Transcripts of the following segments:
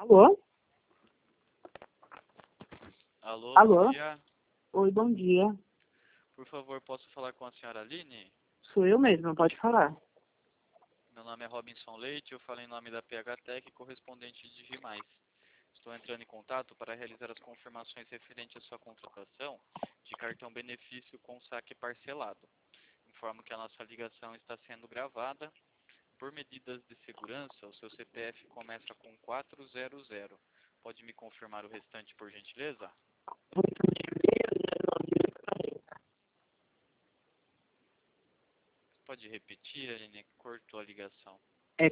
Alô? Alô, bom Alô? dia. Oi, bom dia. Por favor, posso falar com a senhora Aline? Sou eu mesma, pode falar. Meu nome é Robinson Leite, eu falo em nome da PHTEC, correspondente de Gimais. Estou entrando em contato para realizar as confirmações referentes à sua contratação de cartão benefício com saque parcelado. Informo que a nossa ligação está sendo gravada. Por medidas de segurança, o seu CPF começa com 400. Pode me confirmar o restante, por gentileza? Pode repetir, Aline? Cortou a ligação. É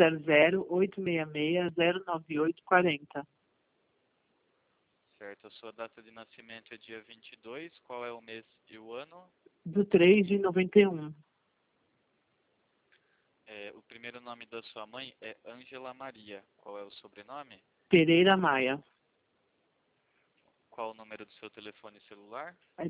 400-866-09840. Certo, a sua data de nascimento é dia 22. Qual é o mês e o ano? Do 3 de 91. O primeiro nome da sua mãe é Ângela Maria. Qual é o sobrenome? Pereira Maia. Qual o número do seu telefone celular? É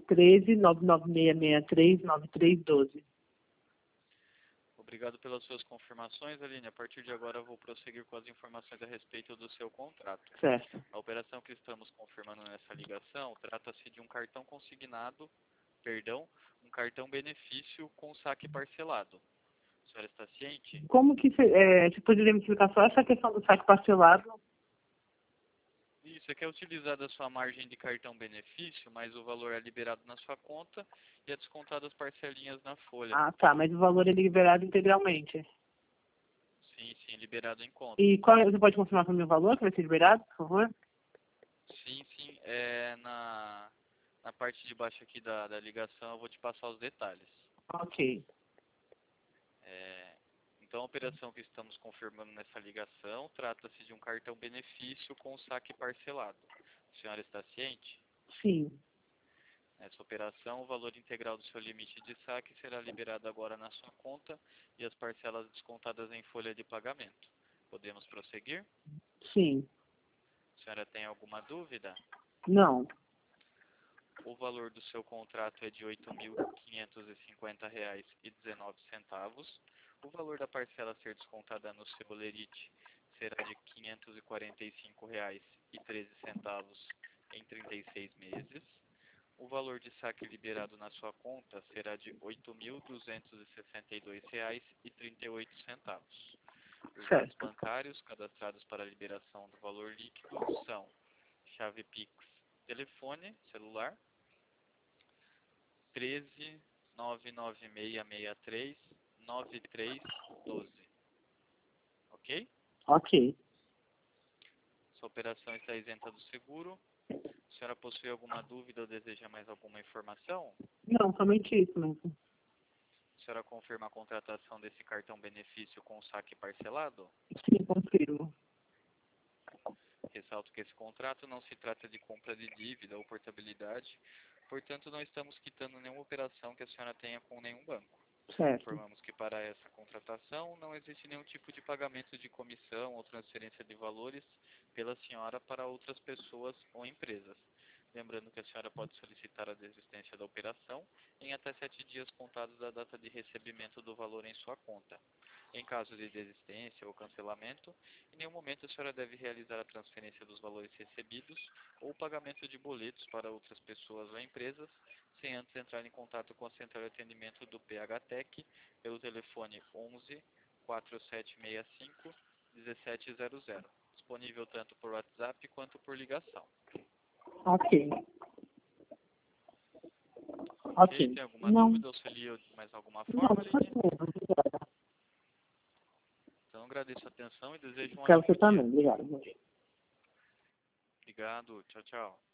13-99663-9312. Obrigado pelas suas confirmações, Aline. A partir de agora eu vou prosseguir com as informações a respeito do seu contrato. Certo. A operação que estamos confirmando nessa ligação trata-se de um cartão consignado, um cartão benefício com saque parcelado. A senhora está ciente? Como que você poderia me explicar só essa questão do saque parcelado? Isso, é que é utilizada a sua margem de cartão benefício, mas o valor é liberado na sua conta e é descontado as parcelinhas na folha. Ah, tá, mas o valor é liberado integralmente. Sim, sim, liberado em conta. E você pode confirmar para mim o valor que vai ser liberado, por favor? Sim, sim, na parte de baixo aqui da ligação eu vou te passar os detalhes. Ok. Então a operação que estamos confirmando nessa ligação trata-se de um cartão benefício com saque parcelado. A senhora está ciente? Sim. Nessa operação, o valor integral do seu limite de saque será liberado agora na sua conta e as parcelas descontadas em folha de pagamento. Podemos prosseguir? Sim. A senhora tem alguma dúvida? Não. O valor do seu contrato é de R$ 8.550,19. O valor da parcela a ser descontada no seu lerite será de R$ 545,13 em 36 meses. O valor de saque liberado na sua conta será de R$ 8.262,38. Os dados Certo. bancários cadastrados para a liberação do valor líquido são chave Pix, telefone, celular, 13-99663-9312. Ok? Ok. Sua operação está isenta do seguro. A senhora possui alguma dúvida ou deseja mais alguma informação? Não, somente isso mesmo. A senhora confirma a contratação desse cartão benefício com saque parcelado? Sim, confirmo. Ressalto que esse contrato não se trata de compra de dívida ou portabilidade, portanto não estamos quitando nenhuma operação que a senhora tenha com nenhum banco. Certo. Informamos que para essa contratação não existe nenhum tipo de pagamento de comissão ou transferência de valores pela senhora para outras pessoas ou empresas. Lembrando que a senhora pode solicitar a desistência da operação em até 7 dias contados da data de recebimento do valor em sua conta. Em caso de desistência ou cancelamento, em nenhum momento a senhora deve realizar a transferência dos valores recebidos ou o pagamento de boletos para outras pessoas ou empresas, sem antes entrar em contato com a central de atendimento do PHTEC pelo telefone 11 4765 1700, disponível tanto por WhatsApp quanto por ligação. Ok. Ok? Ok. Tem alguma Não, dúvida ou se lhe de mais alguma não, forma, só Aline? mesmo. Obrigada. Então agradeço a atenção e desejo um Para você ótimo dia. também. Obrigada. Obrigado, tchau, tchau.